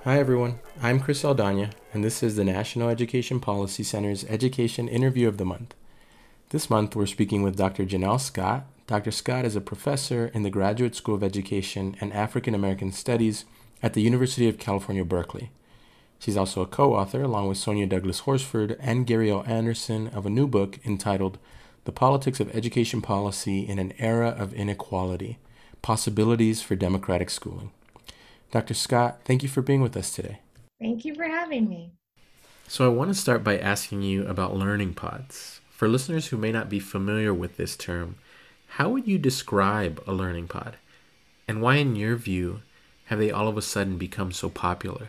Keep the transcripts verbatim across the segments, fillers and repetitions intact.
Hi everyone, I'm Chris Aldana, and this is the National Education Policy Center's Education Interview of the Month. This month we're speaking with Doctor Janelle Scott. Doctor Scott is a professor in the Graduate School of Education and African American Studies at the University of California, Berkeley. She's also a co-author, along with Sonia Douglas Horsford and Gary L. Anderson, of a new book entitled The Politics of Education Policy in an Era of Inequality: Possibilities for Democratic Schooling. Doctor Scott, thank you for being with us today. Thank you for having me. So, I want to start by asking you about learning pods. For listeners who may not be familiar with this term, how would you describe a learning pod? And why, in your view, have they all of a sudden become so popular?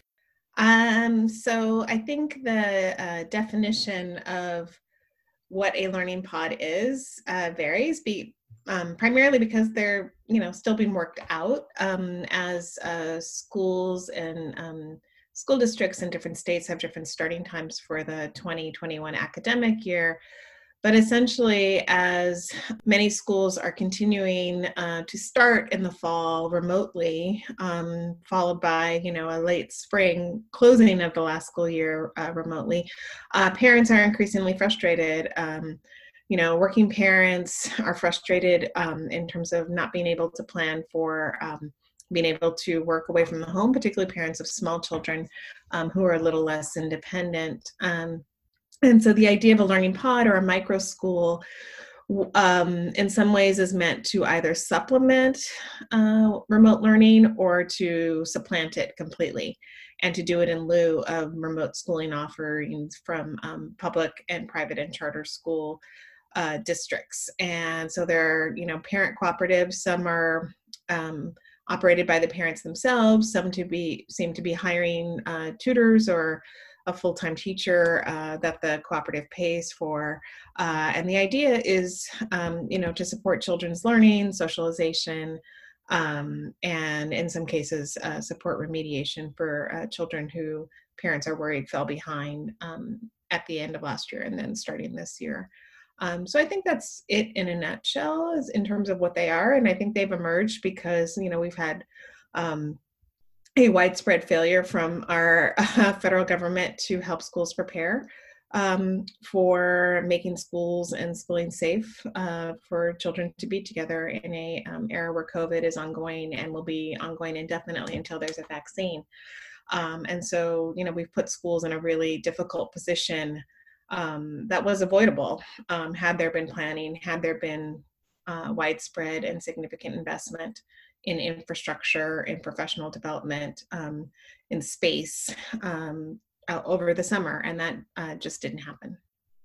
Um, so I think the uh, definition of what a learning pod is uh, varies, be, um, primarily because they're you know still being worked out um, as uh, schools and um, school districts in different states have different starting times for the twenty twenty-one academic year. But essentially, as many schools are continuing uh, to start in the fall remotely, um, followed by you know a late spring closing of the last school year uh, remotely, uh, parents are increasingly frustrated. Um, you know, working parents are frustrated um, in terms of not being able to plan for um, being able to work away from the home, particularly parents of small children um, who are a little less independent. Um, and so the idea of a learning pod or a micro school um, in some ways is meant to either supplement uh, remote learning or to supplant it completely, and to do it in lieu of remote schooling offerings from um, public and private and charter school uh, districts. And so there are, you know, parent cooperatives. Some are um, operated by the parents themselves. Some to be seem to be hiring uh, tutors or a full-time teacher uh, that the cooperative pays for. Uh, and the idea is, um, you know, to support children's learning, socialization, um, and in some cases, uh, support remediation for uh, children who parents are worried fell behind um, at the end of last year and then starting this year. Um, so I think that's it in a nutshell, is in terms of what they are. And I think they've emerged because, you know, we've had um, a widespread failure from our uh, federal government to help schools prepare um, for making schools and schooling safe uh, for children to be together in a um, era where COVID is ongoing and will be ongoing indefinitely until there's a vaccine. Um, and so, you know, we've put schools in a really difficult position um, that was avoidable um, had there been planning, had there been uh, widespread and significant investment in infrastructure, in professional development, um, in space um, uh, over the summer. And that uh, just didn't happen.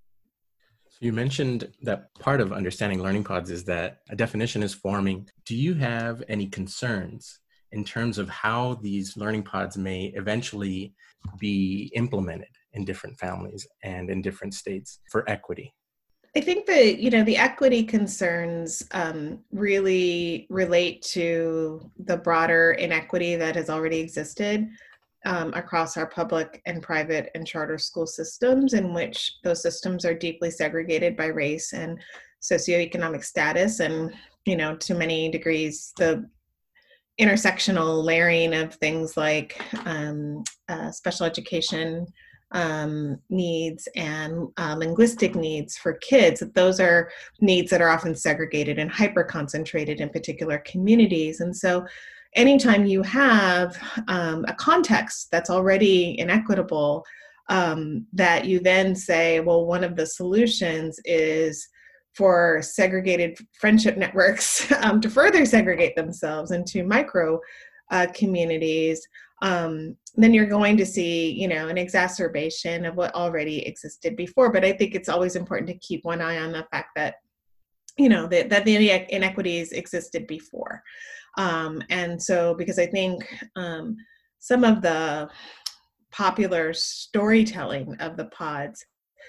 So, you mentioned that part of understanding learning pods is that a definition is forming. Do you have any concerns in terms of how these learning pods may eventually be implemented in different families and in different states for equity? I think that, you know, the equity concerns um, really relate to the broader inequity that has already existed um, across our public and private and charter school systems, in which those systems are deeply segregated by race and socioeconomic status. And, you know, to many degrees, the intersectional layering of things like um, uh, special education um, needs and uh, linguistic needs for kids. Those are needs that are often segregated and hyper concentrated in particular communities. And so anytime you have um, a context that's already inequitable, um, that you then say, well, one of the solutions is for segregated friendship networks um, to further segregate themselves into micro uh, communities, um, then you're going to see, you know, an exacerbation of what already existed before. But I think it's always important to keep one eye on the fact that, you know, that, that the inequities existed before. Um, and so, because I think um, some of the popular storytelling of the pods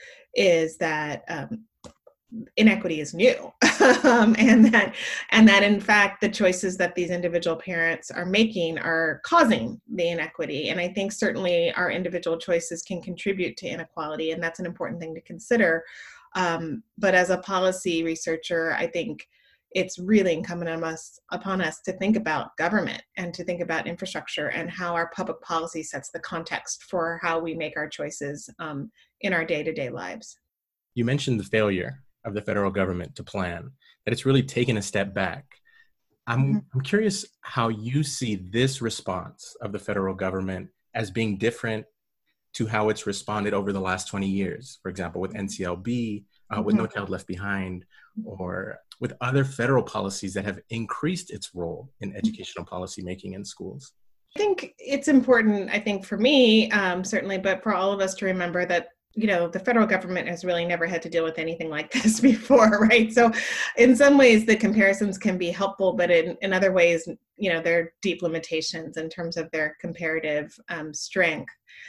is that um, inequity is new um, and that and that in fact the choices that these individual parents are making are causing the inequity. And I think certainly our individual choices can contribute to inequality, and that's an important thing to consider. Um, but as a policy researcher, I think it's really incumbent on us, upon us to think about government and to think about infrastructure and how our public policy sets the context for how we make our choices um, in our day-to-day lives. You mentioned the failure of the federal government to plan, that it's really taken a step back. I'm, mm-hmm. I'm curious how you see this response of the federal government as being different to how it's responded over the last twenty years, for example, with N C L B, uh, mm-hmm. with No Child Left Behind, or with other federal policies that have increased its role in educational policymaking in schools. I think it's important, I think for me, um, certainly, but for all of us to remember that, you know, the federal government has really never had to deal with anything like this before, right? So in some ways, the comparisons can be helpful, but in, in other ways, you know, there are deep limitations in terms of their comparative um, strength.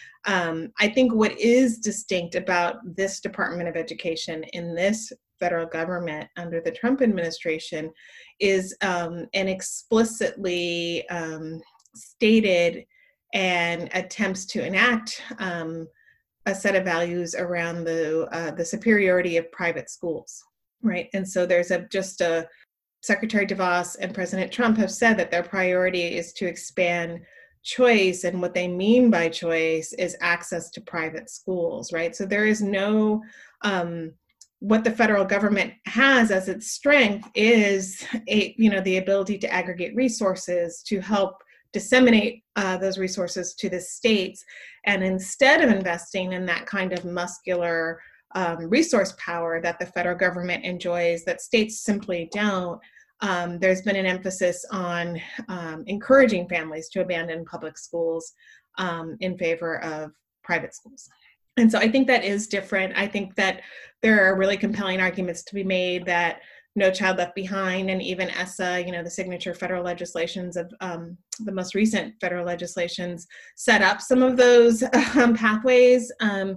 Um, I think what is distinct about this Department of Education in this federal government under the Trump administration is um, an explicitly um, stated and attempts to enact um, a set of values around the uh, the superiority of private schools, right? And so there's a just a Secretary DeVos and President Trump have said that their priority is to expand choice, and what they mean by choice is access to private schools, right? So there is no, um, what the federal government has as its strength is, a, you know, the ability to aggregate resources to help disseminate uh, those resources to the states. And instead of investing in that kind of muscular um, resource power that the federal government enjoys, that states simply don't, Um, there's been an emphasis on um, encouraging families to abandon public schools um, in favor of private schools. And so I think that is different. I think that there are really compelling arguments to be made that No Child Left Behind and even ESSA, you know, the signature federal legislations of um, the most recent federal legislations, set up some of those um, pathways um,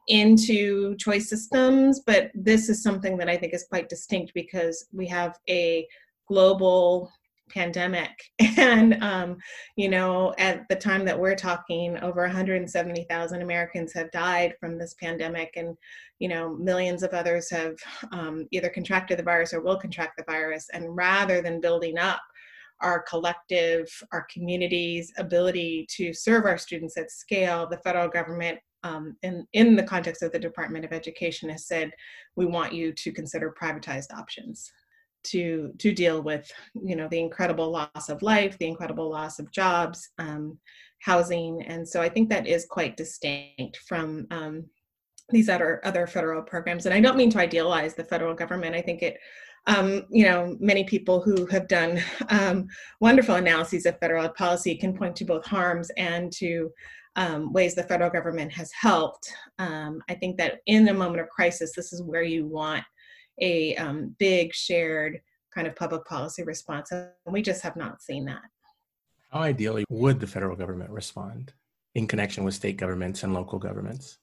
into choice systems. But this is something that I think is quite distinct because we have a global pandemic. And, um, you know, at the time that we're talking, over one hundred seventy thousand Americans have died from this pandemic. And, you know, millions of others have um, either contracted the virus or will contract the virus. And rather than building up our collective, our community's ability to serve our students at scale, the federal government, um, in, in the context of the Department of Education, has said, we want you to consider privatized options to to deal with, you know, the incredible loss of life, the incredible loss of jobs, um, housing. And so I think that is quite distinct from um, these other other federal programs. And I don't mean to idealize the federal government. I think it, um, you know, many people who have done um, wonderful analyses of federal policy can point to both harms and to um, ways the federal government has helped. Um, I think that in a moment of crisis, this is where you want a um, big shared kind of public policy response. And we just have not seen that. How ideally would the federal government respond in connection with state governments and local governments?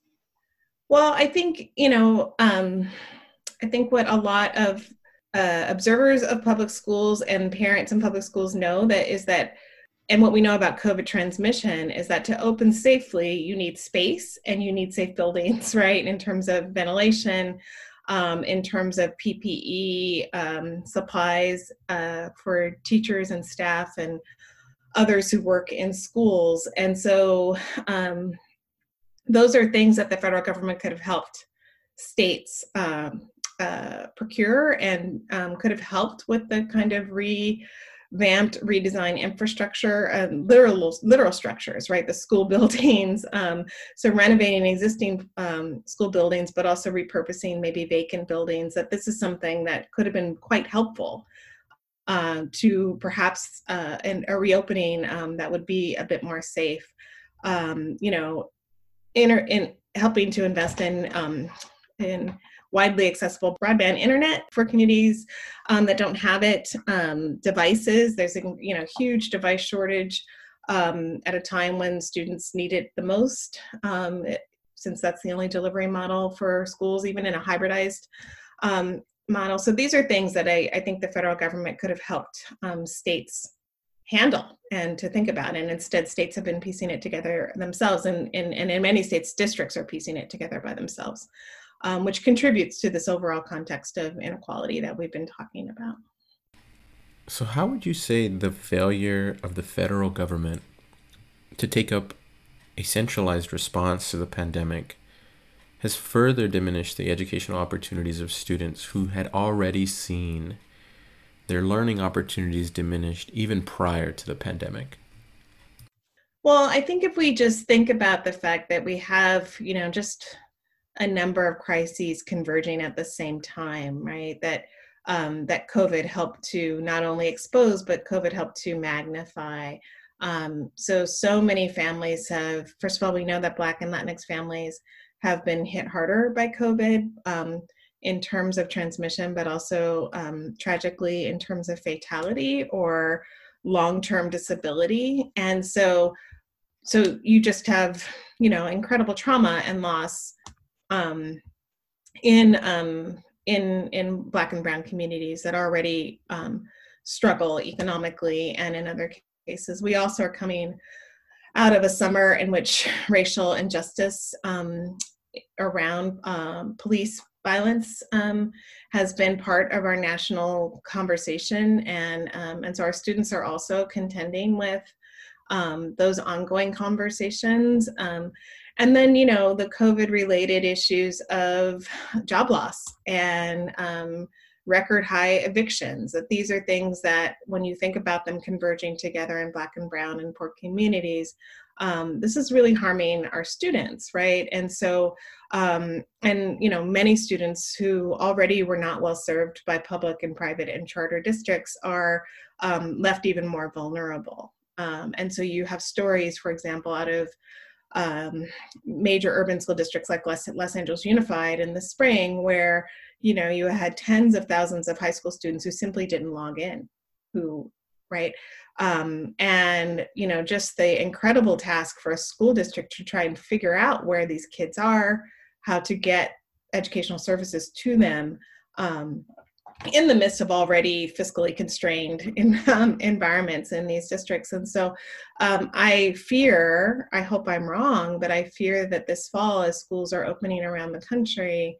Well, I think, you know, um, I think what a lot of uh, observers of public schools and parents in public schools know that is that, and what we know about COVID transmission is that to open safely, you need space and you need safe buildings, right? In terms of ventilation, Um, in terms of P P E um, supplies uh, for teachers and staff and others who work in schools. And so um, those are things that the federal government could have helped states um, uh, procure and um, could have helped with the kind of re vamped, redesigned infrastructure, and literal literal structures, right? The school buildings, um, so renovating existing um, school buildings, but also repurposing maybe vacant buildings. That this is something that could have been quite helpful uh, to perhaps uh, an, a reopening um, that would be a bit more safe. Um, you know, in, in helping to invest in um, in widely accessible broadband internet for communities um, that don't have it, um, devices. There's a you know huge device shortage um, at a time when students need it the most, um, it, since that's the only delivery model for schools, even in a hybridized um, model. So these are things that I, I think the federal government could have helped um, states handle and to think about. And instead, states have been piecing it together themselves, and, and, and in many states, districts are piecing it together by themselves. Um, which contributes to this overall context of inequality that we've been talking about. So, how would you say the failure of the federal government to take up a centralized response to the pandemic has further diminished the educational opportunities of students who had already seen their learning opportunities diminished even prior to the pandemic? Well, I think if we just think about the fact that we have, you know, just a number of crises converging at the same time, right? That um, that COVID helped to not only expose, but COVID helped to magnify. Um, so, so many families have, first of all, we know that Black and Latinx families have been hit harder by COVID um, in terms of transmission, but also um, tragically in terms of fatality or long-term disability. And so, so you just have, you know, incredible trauma and loss um, in um, in in Black and Brown communities that already um, struggle economically, and in other cases, we also are coming out of a summer in which racial injustice um, around um, police violence um, has been part of our national conversation, and um, and so our students are also contending with um, those ongoing conversations. Um, and then, you know, the COVID related issues of job loss and um, record high evictions, that these are things that when you think about them converging together in Black and Brown and poor communities, um, this is really harming our students, right? And so, um, and, you know, many students who already were not well served by public and private and charter districts are um, left even more vulnerable. Um, and so you have stories, for example, out of um, major urban school districts like Los, Los Angeles Unified in the spring, where, you know, you had tens of thousands of high school students who simply didn't log in, who, right? Um, and, you know, just the incredible task for a school district to try and figure out where these kids are, how to get educational services to them, um, in the midst of already fiscally constrained in, um, environments in these districts. And so um, I fear, I hope I'm wrong, but I fear that this fall, as schools are opening around the country,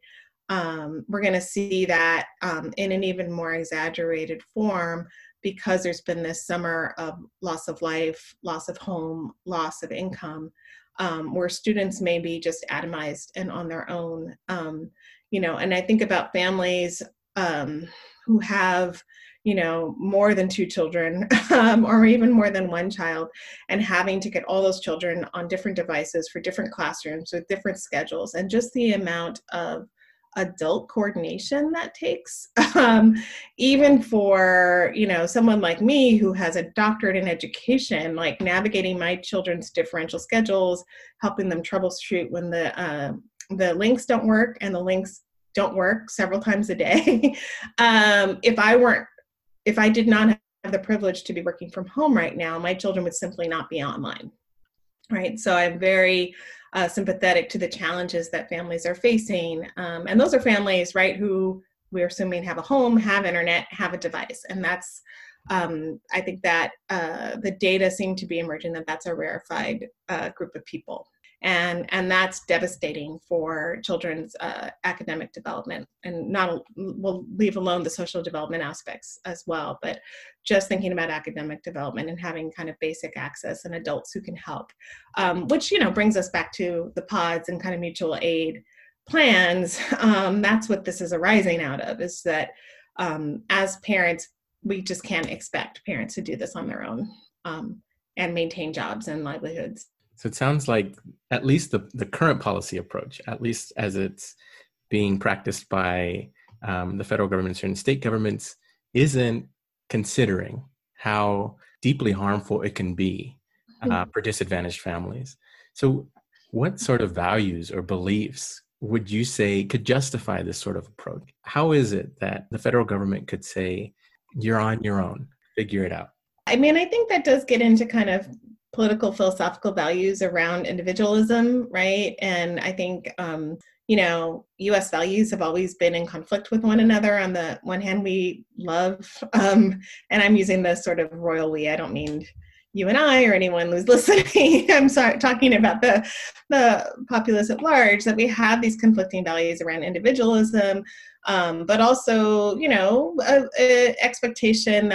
um, we're going to see that um, in an even more exaggerated form, because there's been this summer of loss of life, loss of home, loss of income, um, where students may be just atomized and on their own. Um, you know, and I think about families Um, who have, you know, more than two children um, or even more than one child, and having to get all those children on different devices for different classrooms with different schedules, and just the amount of adult coordination that takes, um, even for, you know, someone like me who has a doctorate in education, like navigating my children's differential schedules, helping them troubleshoot when the uh, the links don't work, and the links don't work several times a day. um, if I weren't, if I did not have the privilege to be working from home right now, my children would simply not be online, right? So I'm very uh, sympathetic to the challenges that families are facing. Um, and those are families, right, who we're assuming have a home, have internet, have a device. And that's, um, I think that uh, the data seem to be emerging that that's a rarefied uh, group of people. And, and that's devastating for children's uh, academic development, and not, we'll leave alone the social development aspects as well, but just thinking about academic development and having kind of basic access and adults who can help, um, which, you know, brings us back to the pods and kind of mutual aid plans. Um, that's what this is arising out of, is that um, as parents, we just can't expect parents to do this on their own um, and maintain jobs and livelihoods. So it sounds like at least the, the current policy approach, at least as it's being practiced by um, the federal government and certain state governments, isn't considering how deeply harmful it can be uh, for disadvantaged families. So what sort of values or beliefs would you say could justify this sort of approach? How is it that the federal government could say, you're on your own, figure it out? I mean, I think that does get into kind of political philosophical values around individualism, right? And I think, um, you know, U S values have always been in conflict with one another. On the one hand, we love, um, and I'm using the sort of royal we, I don't mean you and I or anyone who's listening. I'm sorry, talking about the, the populace at large, that we have these conflicting values around individualism, um, but also, you know, a, a expectation that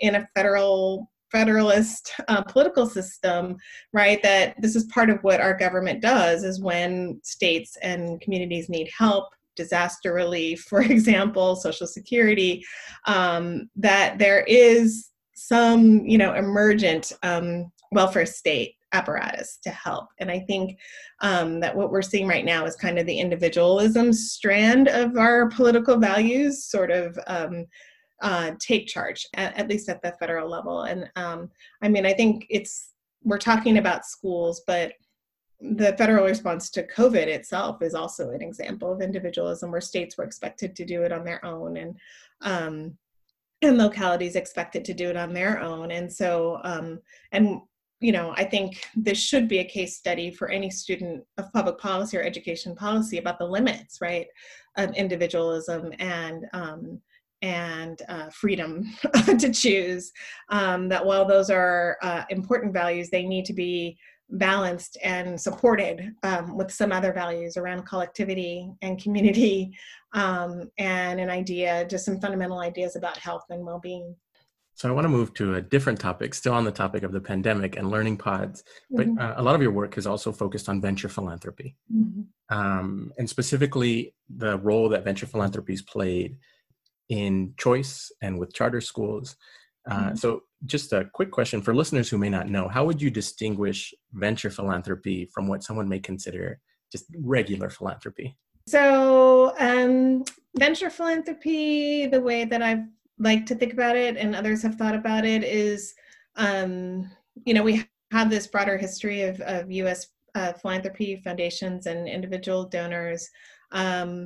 in a federal federalist uh, political system, right, that this is part of what our government does, is when states and communities need help, disaster relief, for example, Social Security, um, that there is some, you know, emergent um, welfare state apparatus to help. And I think um, that what we're seeing right now is kind of the individualism strand of our political values sort of um, uh, take charge, at, at least at the federal level. And um, I mean, I think it's, we're talking about schools, but the federal response to COVID itself is also an example of individualism, where states were expected to do it on their own, and um, and localities expected to do it on their own. And so, um, and you know, I think this should be a case study for any student of public policy or education policy about the limits, right, of individualism and um, and uh, freedom to choose. Um, that while those are uh, important values, they need to be balanced and supported um, with some other values around collectivity and community um, and an idea, just some fundamental ideas about health and well-being. So I want to move to a different topic, still on the topic of the pandemic and learning pods, but Mm-hmm. uh, a lot of your work is also focused on venture philanthropy, Mm-hmm. um, and specifically the role that venture philanthropies played in choice and with charter schools. Uh, Mm-hmm. So just a quick question for listeners who may not know, how would you distinguish venture philanthropy from what someone may consider just regular philanthropy? So um, venture philanthropy, the way that I've liked to think about it and others have thought about it is, um, you know, we have this broader history of, of U S uh, philanthropy foundations and individual donors, um,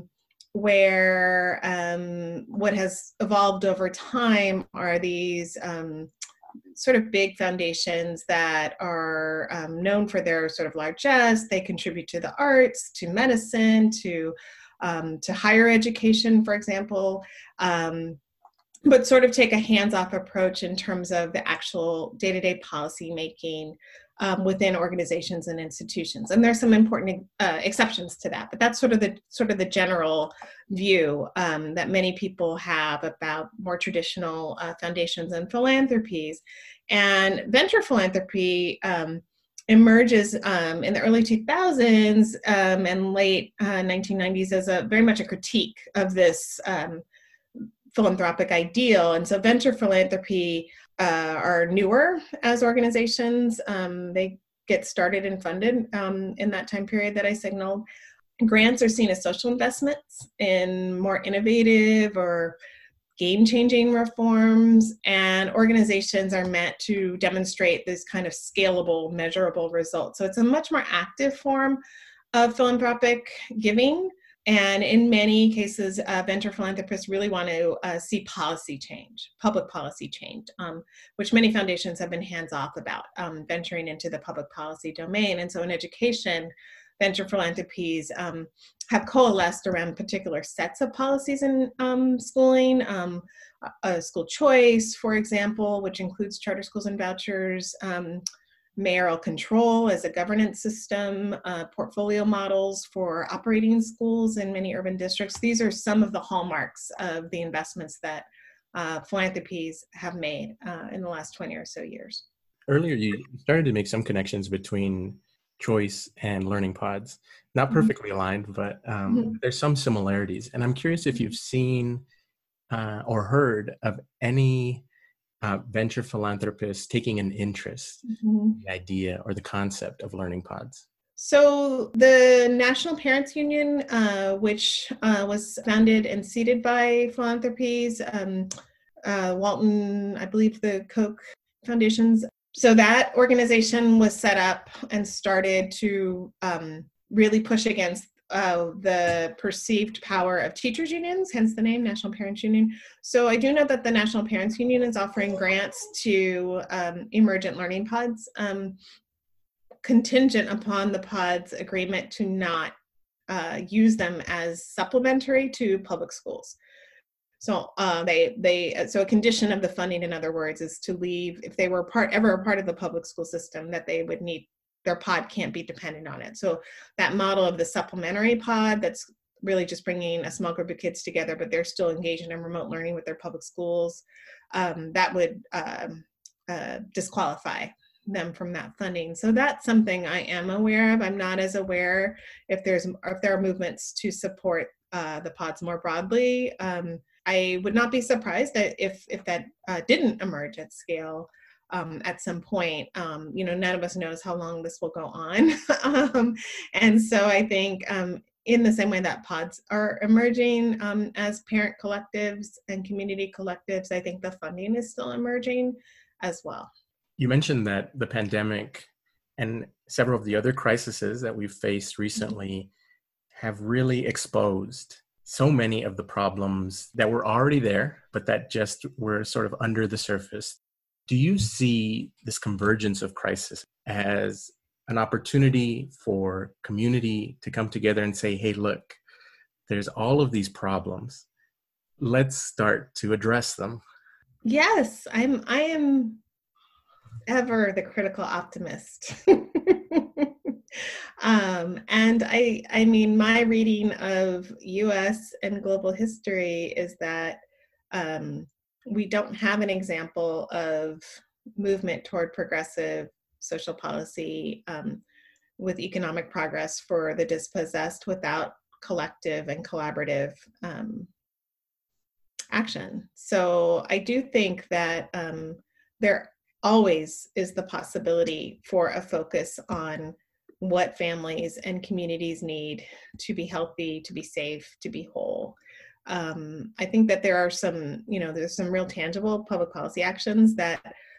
where um, what has evolved over time are these um, sort of big foundations that are um, known for their sort of largesse. They contribute to the arts, to medicine, to um, to higher education, for example, um, but sort of take a hands-off approach in terms of the actual day-to-day policy making um, within organizations and institutions. And there's some important uh, exceptions to that, but that's sort of the sort of the general view um, that many people have about more traditional uh, foundations and philanthropies. And venture philanthropy um, emerges um, in the early two thousands um, and late uh, nineteen nineties as a very much a critique of this um, philanthropic ideal. And so venture philanthropy uh, are newer as organizations. Um, they get started and funded um, in that time period that I signaled. Grants are seen as social investments in more innovative or game-changing reforms, and organizations are meant to demonstrate this kind of scalable, measurable results. So it's a much more active form of philanthropic giving. And in many cases, uh, venture philanthropists really want to uh, see policy change, public policy change, um, which many foundations have been hands-off about, um, venturing into the public policy domain. And so in education, venture philanthropies um, have coalesced around particular sets of policies in um, schooling, um, uh, school choice, for example, which includes charter schools and vouchers, um, mayoral control as a governance system, uh, portfolio models for operating schools in many urban districts. These are some of the hallmarks of the investments that uh, philanthropies have made uh, in the last twenty or so years. Earlier, you started to make some connections between choice and learning pods. Not perfectly mm-hmm. aligned, but um, mm-hmm. there's some similarities. And I'm curious if you've seen uh, or heard of any Uh, venture philanthropists taking an interest mm-hmm. in the idea or the concept of learning pods? So the National Parents Union, uh, which uh, was founded and seeded by philanthropies, um, uh, Walton, I believe the Koch Foundations. So that organization was set up and started to um, really push against Uh, the perceived power of teachers unions, hence the name National Parents Union. So I do know that the National Parents Union is offering grants to um, emergent learning pods, um, contingent upon the pods agreement to not uh, use them as supplementary to public schools. So uh, they they so a condition of the funding, in other words, is to leave, if they were part ever a part of the public school system, that they would need, their pod can't be dependent on it. So that model of the supplementary pod that's really just bringing a small group of kids together, but they're still engaged in remote learning with their public schools, um, that would um, uh, disqualify them from that funding. So that's something I am aware of. I'm not as aware if there's if there are movements to support uh, the pods more broadly. Um, I would not be surprised that if if that uh, didn't emerge at scale um, at some point. Um, you know, none of us knows how long this will go on, um, and so I think um, in the same way that pods are emerging um, as parent collectives and community collectives, I think the funding is still emerging as well. You mentioned that the pandemic and several of the other crises that we've faced recently have really exposed so many of the problems that were already there, but that just were sort of under the surface. Do you see this convergence of crisis as an opportunity for community to come together and say, hey, look, there's all of these problems. Let's start to address them? Yes, I'm, I am ever the critical optimist. um, and I, I mean, my reading of U S and global history is that um, we don't have an example of movement toward progressive social policy um, with economic progress for the dispossessed without collective and collaborative um, action. So I do think that um, there always is the possibility for a focus on what families and communities need to be healthy, to be safe, to be whole. Um, I think that there are some, you know, there's some real tangible public policy actions that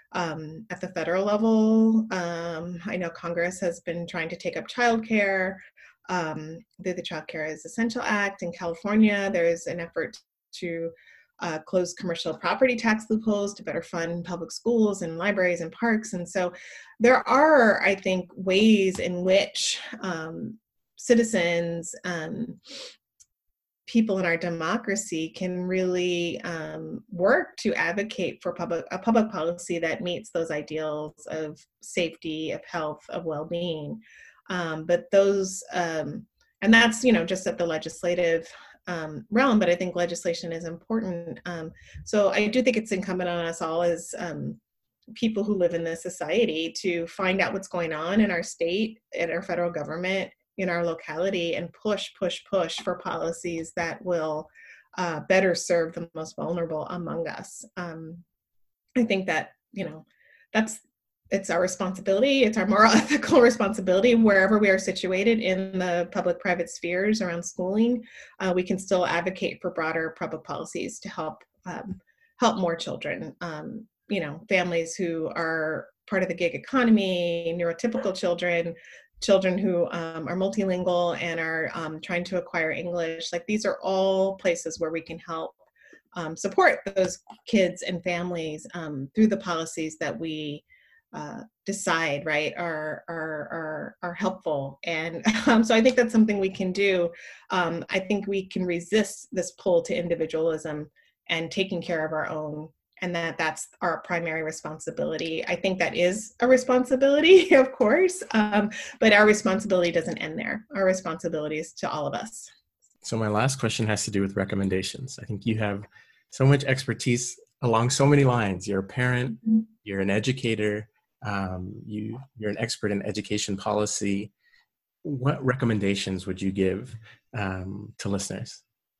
um, at the federal level, um, I know Congress has been trying to take up childcare um, through the Child Care is Essential Act. In California, there's an effort to Uh, close commercial property tax loopholes to better fund public schools and libraries and parks. And so there are, I think, ways in which um, citizens, um, people in our democracy can really um, work to advocate for public a public policy that meets those ideals of safety, of health, of well-being. Um, but those, um, and that's, you know, just at the legislative Um, realm, but I think legislation is important. Um, so I do think it's incumbent on us all as um, people who live in this society to find out what's going on in our state, in our federal government, in our locality, and push, push, push for policies that will uh, better serve the most vulnerable among us. Um, I think that, you know, that's it's our responsibility, it's our moral ethical responsibility wherever we are situated in the public-private spheres around schooling. Uh, we can still advocate for broader public policies to help um, help more children, um, you know, families who are part of the gig economy, neurotypical children, children who um, are multilingual and are um, trying to acquire English. Like, these are all places where we can help um, support those kids and families um, through the policies that we Uh, decide, right, are are are are helpful. And um, so I think that's something we can do. Um, I think we can resist this pull to individualism and taking care of our own, and that that's our primary responsibility. I think that is a responsibility, of course, um, but our responsibility doesn't end there. Our responsibility is to all of us. So my last question has to do with recommendations. I think you have so much expertise along so many lines. You're a parent, mm-hmm. You're an educator, Um, you, you're an expert in education policy. What recommendations would you give um, to listeners?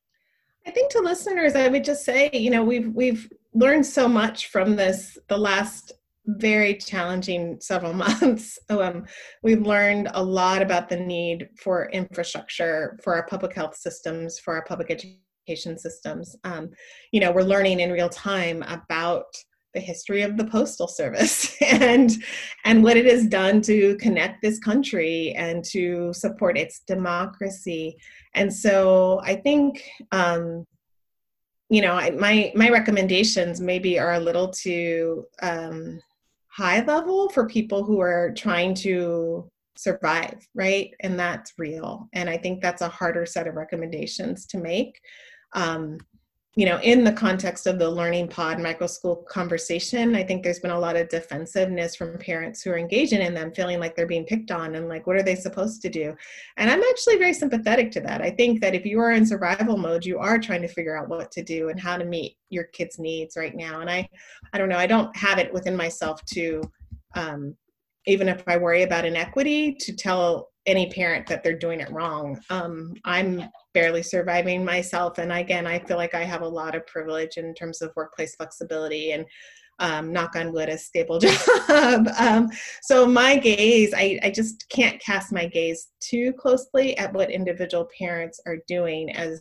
I think to listeners, I would just say, you know, we've we've learned so much from this, the last very challenging several months. Um, we've learned a lot about the need for infrastructure, for our public health systems, for our public education systems. Um, you know, we're learning in real time about the history of the Postal Service and and what it has done to connect this country and to support its democracy. And so I think, um, you know, I, my my recommendations maybe are a little too um, high level for people who are trying to survive, right? And that's real. And I think that's a harder set of recommendations to make. Um, you know, in the context of the learning pod micro school conversation, I think there's been a lot of defensiveness from parents who are engaging in them, feeling like they're being picked on and like, what are they supposed to do? And I'm actually very sympathetic to that. I think that if you are in survival mode, you are trying to figure out what to do and how to meet your kids' needs right now. And I, I don't know, I don't have it within myself to, um, even if I worry about inequity, to tell any parent that they're doing it wrong. Um, I'm barely surviving myself. And again, I feel like I have a lot of privilege in terms of workplace flexibility and um, knock on wood, a stable job. um, so my gaze, I, I just can't cast my gaze too closely at what individual parents are doing as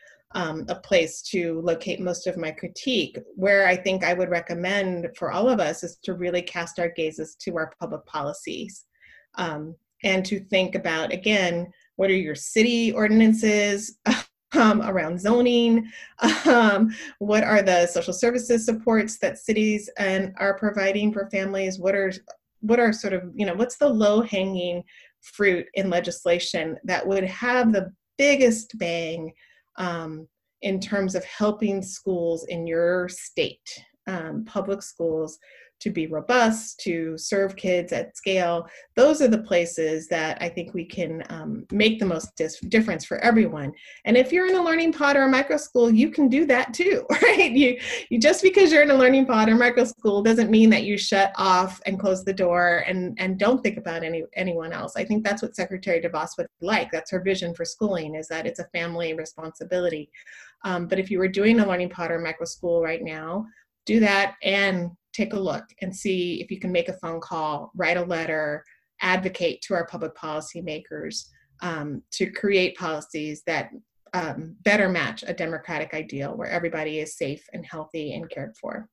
um, a place to locate most of my critique. Where I think I would recommend for all of us is to really cast our gazes to our public policies. Um, and to think about, again, what are your city ordinances um, around zoning? Um, what are the social services supports that cities and are providing for families? What are, what are sort of, you know, what's the low-hanging fruit in legislation that would have the biggest bang um, in terms of helping schools in your state, um, public schools, to be robust, to serve kids at scale? Those are the places that I think we can um, make the most dis- difference for everyone. And if you're in a learning pod or a micro school, you can do that too, right? You, you just because you're in a learning pod or micro school doesn't mean that you shut off and close the door and, and don't think about any anyone else. I think that's what Secretary DeVos would like. That's her vision for schooling, is that it's a family responsibility. Um, but if you were doing a learning pod or micro school right now, do that and take a look and see if you can make a phone call, write a letter, advocate to our public policy makers um, to create policies that um, better match a democratic ideal where everybody is safe and healthy and cared for.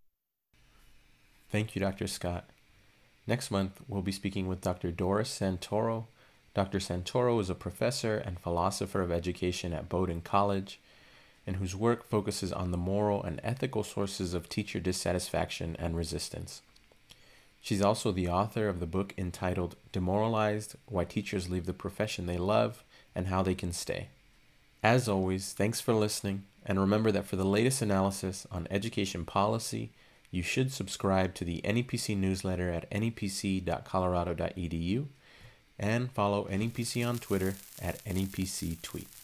Thank you, Doctor Scott. Next month, we'll be speaking with Doctor Doris Santoro. Doctor Santoro is a professor and philosopher of education at Bowdoin College, and whose work focuses on the moral and ethical sources of teacher dissatisfaction and resistance. She's also the author of the book entitled Demoralized: Why Teachers Leave the Profession They Love and How They Can Stay. As always, thanks for listening, and remember that for the latest analysis on education policy, you should subscribe to the N E P C newsletter at N E P C dot colorado dot E D U and follow N E P C on Twitter at N E P C Tweet.